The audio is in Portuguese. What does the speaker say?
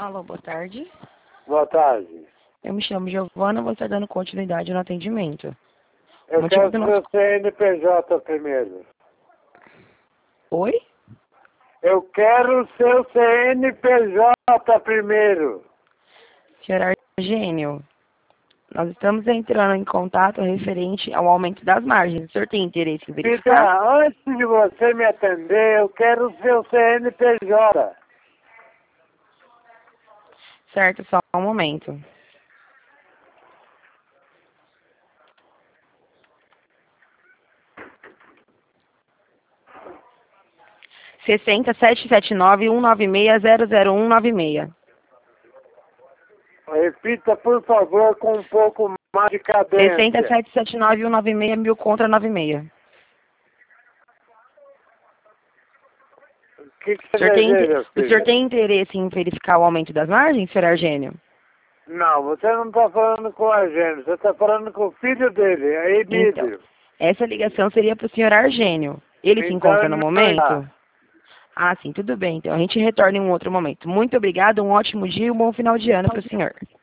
Alô, boa tarde. Boa tarde. Eu me chamo Giovana, vou estar dando continuidade no atendimento. Eu Motivo quero do seu nosso... CNPJ primeiro. Oi? Eu quero seu CNPJ primeiro. Senhor Argênio, nós estamos entrando em contato referente ao aumento das margens. O senhor tem interesse em verificar? Fica, antes de você me atender, eu quero seu CNPJ. Certo, só um momento. Sessenta 779-196-00196. Repita, por favor, com um pouco mais de cadência. 60-779-196, 1000 contra 96. O que você deseja, O filho? senhor tem interesse em verificar o aumento das margens, senhor Argênio? Não, você não está falando com a gente, você está falando com o filho dele, a Então, Emílio. essa ligação seria para o senhor Argênio. Ele se encontra no Então, momento? Ah, sim, tudo bem. Então, a gente retorna em um outro momento. Muito obrigada, um ótimo dia e um bom final de ano para o senhor.